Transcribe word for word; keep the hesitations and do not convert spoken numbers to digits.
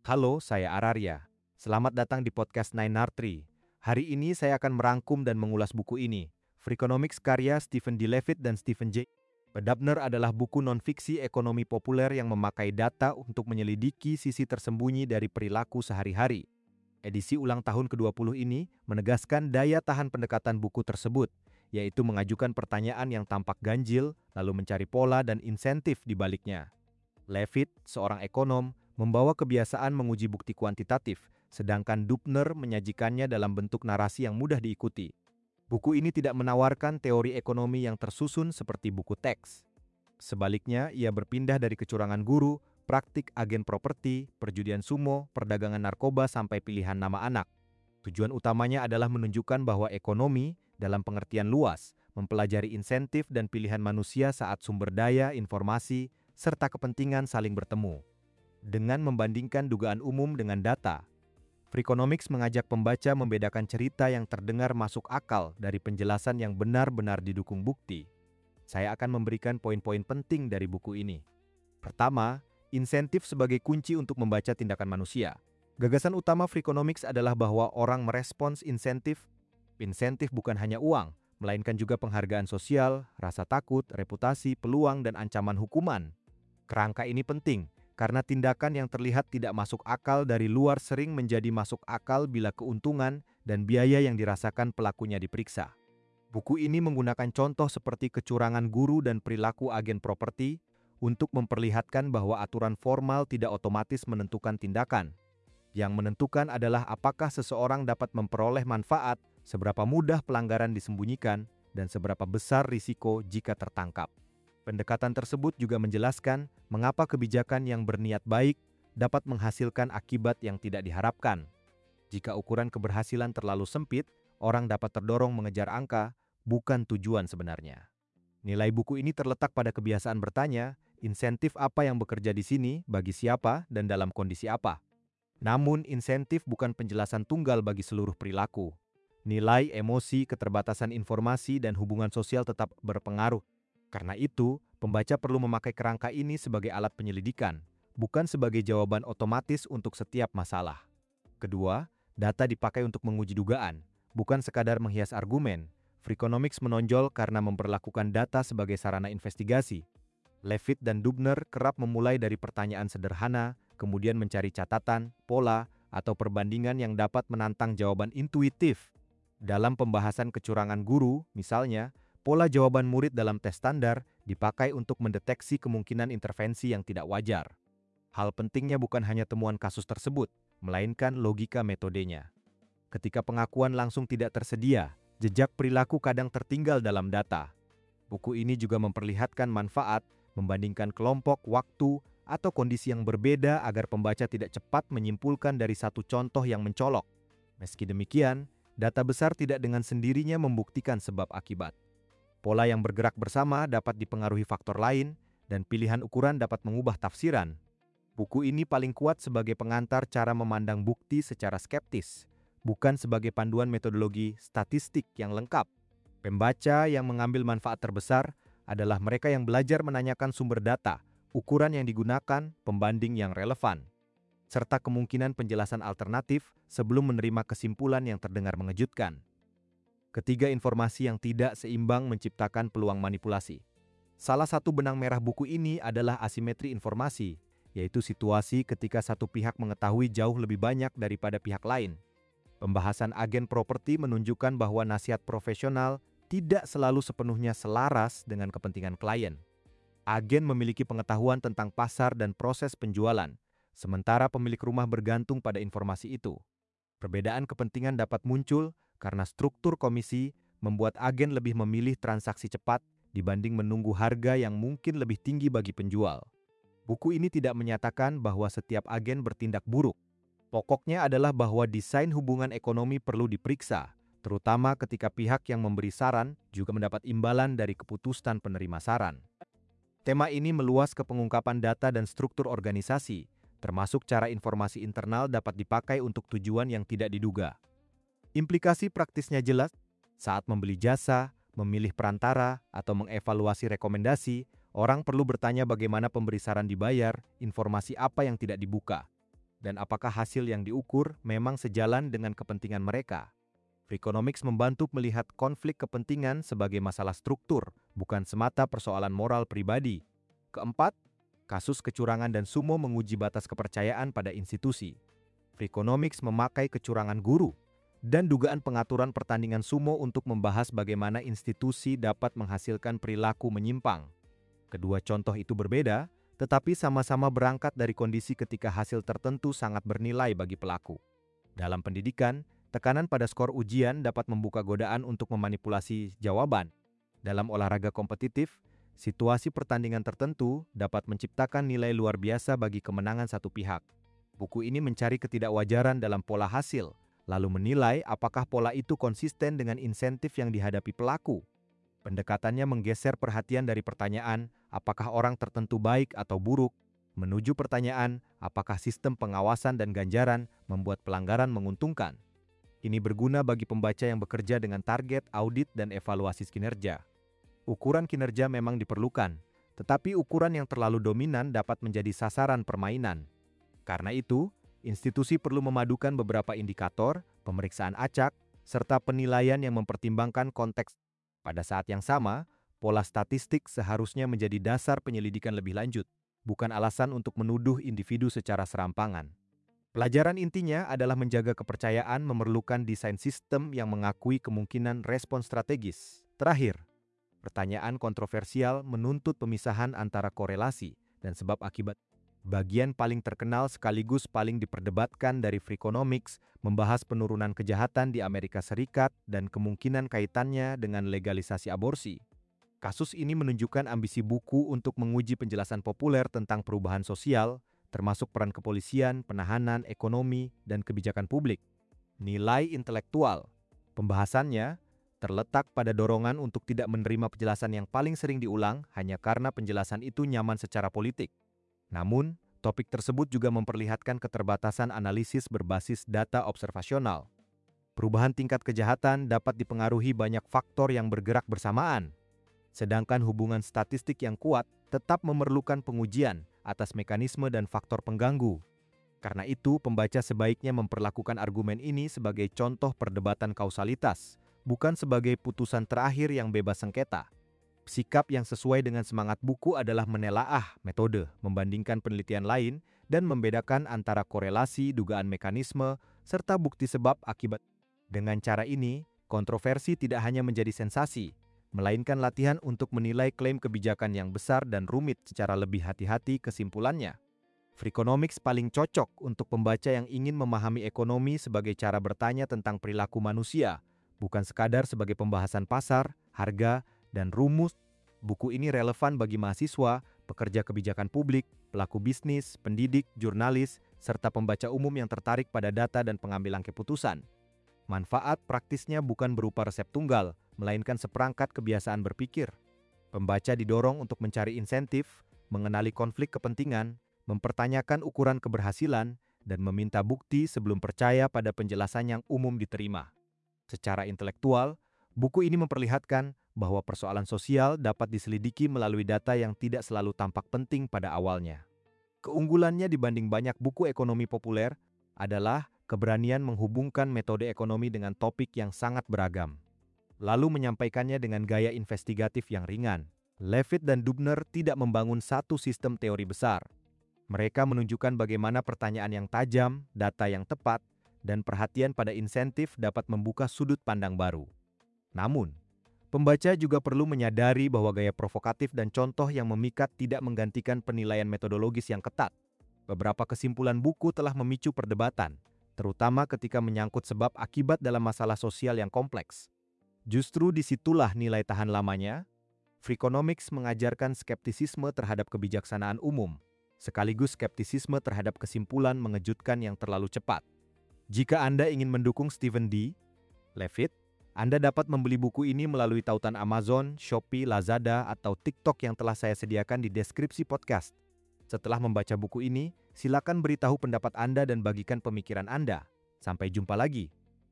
Halo, saya Ararya. Selamat datang di podcast Nine R Tree. Hari ini saya akan merangkum dan mengulas buku ini, Freakonomics karya Stephen D. Levitt dan Stephen J. Bedabner adalah buku non-fiksi ekonomi populer yang memakai data untuk menyelidiki sisi tersembunyi dari perilaku sehari-hari. Edisi ulang tahun ke dua puluh ini menegaskan daya tahan pendekatan buku tersebut, yaitu mengajukan pertanyaan yang tampak ganjil, lalu mencari pola dan insentif di baliknya. Levitt, seorang ekonom, membawa kebiasaan menguji bukti kuantitatif, sedangkan Dubner menyajikannya dalam bentuk narasi yang mudah diikuti. Buku ini tidak menawarkan teori ekonomi yang tersusun seperti buku teks. Sebaliknya, ia berpindah dari kecurangan guru, praktik agen properti, perjudian sumo, perdagangan narkoba sampai pilihan nama anak. Tujuan utamanya adalah menunjukkan bahwa ekonomi, dalam pengertian luas, mempelajari insentif dan pilihan manusia saat sumber daya, informasi, serta kepentingan saling bertemu. Dengan membandingkan dugaan umum dengan data, Freakonomics mengajak pembaca membedakan cerita yang terdengar masuk akal dari penjelasan yang benar-benar didukung bukti. Saya akan memberikan poin-poin penting dari buku ini. Pertama, insentif sebagai kunci untuk membaca tindakan manusia. Gagasan utama Freakonomics adalah bahwa orang merespons insentif. Insentif bukan hanya uang, melainkan juga penghargaan sosial, rasa takut, reputasi, peluang, dan ancaman hukuman. Kerangka ini penting, karena tindakan yang terlihat tidak masuk akal dari luar sering menjadi masuk akal bila keuntungan dan biaya yang dirasakan pelakunya diperiksa. Buku ini menggunakan contoh seperti kecurangan guru dan perilaku agen properti untuk memperlihatkan bahwa aturan formal tidak otomatis menentukan tindakan. Yang menentukan adalah apakah seseorang dapat memperoleh manfaat, seberapa mudah pelanggaran disembunyikan, dan seberapa besar risiko jika tertangkap. Pendekatan tersebut juga menjelaskan mengapa kebijakan yang berniat baik dapat menghasilkan akibat yang tidak diharapkan. Jika ukuran keberhasilan terlalu sempit, orang dapat terdorong mengejar angka, bukan tujuan sebenarnya. Nilai buku ini terletak pada kebiasaan bertanya, insentif apa yang bekerja di sini, bagi siapa, dan dalam kondisi apa. Namun, insentif bukan penjelasan tunggal bagi seluruh perilaku. Nilai, emosi, keterbatasan informasi, dan hubungan sosial tetap berpengaruh. Karena itu, pembaca perlu memakai kerangka ini sebagai alat penyelidikan, bukan sebagai jawaban otomatis untuk setiap masalah. Kedua, data dipakai untuk menguji dugaan, bukan sekadar menghias argumen. Freakonomics menonjol karena memperlakukan data sebagai sarana investigasi. Levitt dan Dubner kerap memulai dari pertanyaan sederhana, kemudian mencari catatan, pola, atau perbandingan yang dapat menantang jawaban intuitif. Dalam pembahasan kecurangan guru, misalnya, pola jawaban murid dalam tes standar dipakai untuk mendeteksi kemungkinan intervensi yang tidak wajar. Hal pentingnya bukan hanya temuan kasus tersebut, melainkan logika metodenya. Ketika pengakuan langsung tidak tersedia, jejak perilaku kadang tertinggal dalam data. Buku ini juga memperlihatkan manfaat, membandingkan kelompok, waktu, atau kondisi yang berbeda agar pembaca tidak cepat menyimpulkan dari satu contoh yang mencolok. Meski demikian, data besar tidak dengan sendirinya membuktikan sebab akibat. Pola yang bergerak bersama dapat dipengaruhi faktor lain, dan pilihan ukuran dapat mengubah tafsiran. Buku ini paling kuat sebagai pengantar cara memandang bukti secara skeptis, bukan sebagai panduan metodologi statistik yang lengkap. Pembaca yang mengambil manfaat terbesar adalah mereka yang belajar menanyakan sumber data, ukuran yang digunakan, pembanding yang relevan, serta kemungkinan penjelasan alternatif sebelum menerima kesimpulan yang terdengar mengejutkan. Ketiga, informasi yang tidak seimbang menciptakan peluang manipulasi. Salah satu benang merah buku ini adalah asimetri informasi, yaitu situasi ketika satu pihak mengetahui jauh lebih banyak daripada pihak lain. Pembahasan agen properti menunjukkan bahwa nasihat profesional tidak selalu sepenuhnya selaras dengan kepentingan klien. Agen memiliki pengetahuan tentang pasar dan proses penjualan, sementara pemilik rumah bergantung pada informasi itu. Perbedaan kepentingan dapat muncul karena struktur komisi membuat agen lebih memilih transaksi cepat dibanding menunggu harga yang mungkin lebih tinggi bagi penjual. Buku ini tidak menyatakan bahwa setiap agen bertindak buruk. Pokoknya adalah bahwa desain hubungan ekonomi perlu diperiksa, terutama ketika pihak yang memberi saran juga mendapat imbalan dari keputusan penerima saran. Tema ini meluas ke pengungkapan data dan struktur organisasi, termasuk cara informasi internal dapat dipakai untuk tujuan yang tidak diduga. Implikasi praktisnya jelas, saat membeli jasa, memilih perantara, atau mengevaluasi rekomendasi, orang perlu bertanya bagaimana pemberi saran dibayar, informasi apa yang tidak dibuka. dan apakah hasil yang diukur memang sejalan dengan kepentingan mereka. Freakonomics membantu melihat konflik kepentingan sebagai masalah struktur, bukan semata persoalan moral pribadi. Keempat, kasus kecurangan dan sumo menguji batas kepercayaan pada institusi. Freakonomics memakai kecurangan guru dan dugaan pengaturan pertandingan sumo untuk membahas bagaimana institusi dapat menghasilkan perilaku menyimpang. Kedua contoh itu berbeda, tetapi sama-sama berangkat dari kondisi ketika hasil tertentu sangat bernilai bagi pelaku. Dalam pendidikan, tekanan pada skor ujian dapat membuka godaan untuk memanipulasi jawaban. Dalam olahraga kompetitif, situasi pertandingan tertentu dapat menciptakan nilai luar biasa bagi kemenangan satu pihak. Buku ini mencari ketidakwajaran dalam pola hasil, lalu menilai apakah pola itu konsisten dengan insentif yang dihadapi pelaku. Pendekatannya menggeser perhatian dari pertanyaan, apakah orang tertentu baik atau buruk, menuju pertanyaan, apakah sistem pengawasan dan ganjaran membuat pelanggaran menguntungkan. Ini berguna bagi pembaca yang bekerja dengan target, audit, dan evaluasi kinerja. Ukuran kinerja memang diperlukan, tetapi ukuran yang terlalu dominan dapat menjadi sasaran permainan. Karena itu, institusi perlu memadukan beberapa indikator, pemeriksaan acak, serta penilaian yang mempertimbangkan konteks. Pada saat yang sama, pola statistik seharusnya menjadi dasar penyelidikan lebih lanjut, bukan alasan untuk menuduh individu secara serampangan. Pelajaran intinya adalah menjaga kepercayaan memerlukan desain sistem yang mengakui kemungkinan respon strategis. Terakhir, pertanyaan kontroversial menuntut pemisahan antara korelasi dan sebab akibat. Bagian paling terkenal sekaligus paling diperdebatkan dari Freakonomics membahas penurunan kejahatan di Amerika Serikat dan kemungkinan kaitannya dengan legalisasi aborsi. Kasus ini menunjukkan ambisi buku untuk menguji penjelasan populer tentang perubahan sosial, termasuk peran kepolisian, penahanan, ekonomi, dan kebijakan publik. Nilai intelektual. Pembahasannya terletak pada dorongan untuk tidak menerima penjelasan yang paling sering diulang hanya karena penjelasan itu nyaman secara politik. Namun, topik tersebut juga memperlihatkan keterbatasan analisis berbasis data observasional. Perubahan tingkat kejahatan dapat dipengaruhi banyak faktor yang bergerak bersamaan, sedangkan hubungan statistik yang kuat tetap memerlukan pengujian atas mekanisme dan faktor pengganggu. Karena itu, pembaca sebaiknya memperlakukan argumen ini sebagai contoh perdebatan kausalitas, bukan sebagai putusan terakhir yang bebas sengketa. Sikap yang sesuai dengan semangat buku adalah menelaah metode, membandingkan penelitian lain, dan membedakan antara korelasi, dugaan mekanisme, serta bukti sebab akibat. Dengan cara ini, kontroversi tidak hanya menjadi sensasi, melainkan latihan untuk menilai klaim kebijakan yang besar dan rumit secara lebih hati-hati kesimpulannya. Freakonomics paling cocok untuk pembaca yang ingin memahami ekonomi sebagai cara bertanya tentang perilaku manusia, bukan sekadar sebagai pembahasan pasar, harga, dan rumus. Buku ini relevan bagi mahasiswa, pekerja kebijakan publik, pelaku bisnis, pendidik, jurnalis, serta pembaca umum yang tertarik pada data dan pengambilan keputusan. Manfaat praktisnya bukan berupa resep tunggal, melainkan seperangkat kebiasaan berpikir. Pembaca didorong untuk mencari insentif, mengenali konflik kepentingan, mempertanyakan ukuran keberhasilan, dan meminta bukti sebelum percaya pada penjelasan yang umum diterima. Secara intelektual, buku ini memperlihatkan bahwa persoalan sosial dapat diselidiki melalui data yang tidak selalu tampak penting pada awalnya. Keunggulannya dibanding banyak buku ekonomi populer adalah keberanian menghubungkan metode ekonomi dengan topik yang sangat beragam, lalu menyampaikannya dengan gaya investigatif yang ringan. Levitt dan Dubner tidak membangun satu sistem teori besar. Mereka menunjukkan bagaimana pertanyaan yang tajam, data yang tepat, dan perhatian pada insentif dapat membuka sudut pandang baru. Namun, pembaca juga perlu menyadari bahwa gaya provokatif dan contoh yang memikat tidak menggantikan penilaian metodologis yang ketat. Beberapa kesimpulan buku telah memicu perdebatan, terutama ketika menyangkut sebab akibat dalam masalah sosial yang kompleks. Justru disitulah nilai tahan lamanya. Freakonomics mengajarkan skeptisisme terhadap kebijaksanaan umum, sekaligus skeptisisme terhadap kesimpulan mengejutkan yang terlalu cepat. Jika Anda ingin mendukung Stephen D. Levitt, Anda dapat membeli buku ini melalui tautan Amazon, Shopee, Lazada, atau TikTok yang telah saya sediakan di deskripsi podcast. Setelah membaca buku ini, silakan beritahu pendapat Anda dan bagikan pemikiran Anda. Sampai jumpa lagi.